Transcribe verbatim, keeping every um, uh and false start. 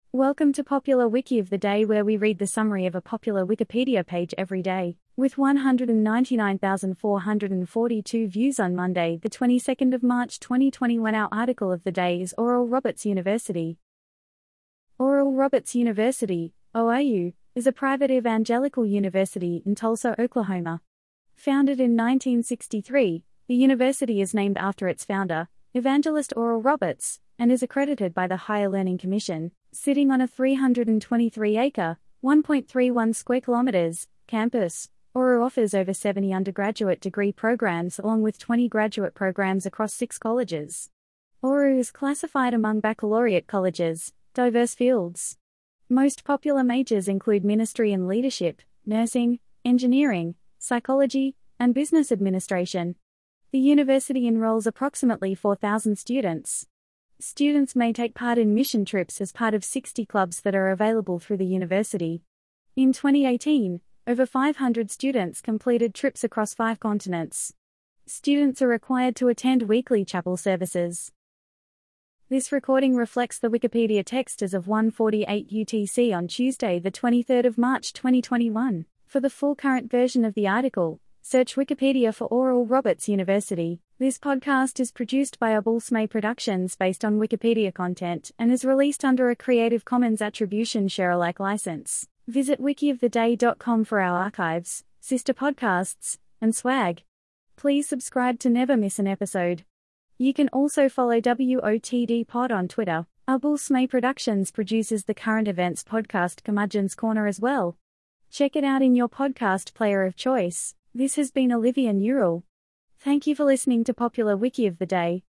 Welcome to Popular Wiki of the Day, where we read the summary of a popular Wikipedia page every day. With one hundred ninety-nine thousand four hundred forty-two views on Monday, the twenty-second of March twenty twenty-one, our article of the day is Oral Roberts University. Oral Roberts University, O R U, is a private evangelical university in Tulsa, Oklahoma. Founded in nineteen sixty-three, the university is named after its founder, Evangelist Oral Roberts, and is accredited by the Higher Learning Commission. Sitting on a three hundred twenty-three acre, one point three one square kilometers, campus, O R U offers over seventy undergraduate degree programs along with twenty graduate programs across six colleges. O R U is classified among baccalaureate colleges, diverse fields. Most popular majors include ministry and leadership, nursing, engineering, psychology, and business administration. The university enrolls approximately four thousand students. Students may take part in mission trips as part of sixty clubs that are available through the university. In twenty eighteen, over five hundred students completed trips across five continents. Students are required to attend weekly chapel services. This recording reflects the Wikipedia text as of one forty-eight U T C on Tuesday, the twenty-third of March twenty twenty-one. For the full current version of the article, search Wikipedia for Oral Roberts University. This podcast is produced by Abulsme Productions based on Wikipedia content and is released under a Creative Commons Attribution Share-alike license. Visit wiki of the day dot com for our archives, sister podcasts, and swag. Please subscribe to never miss an episode. You can also follow W O T D Pod on Twitter. Abulsme Productions produces the current events podcast Curmudgeon's Corner as well. Check it out in your podcast player of choice. This has been Olivia Newell. Thank you for listening to Popular Wiki of the Day.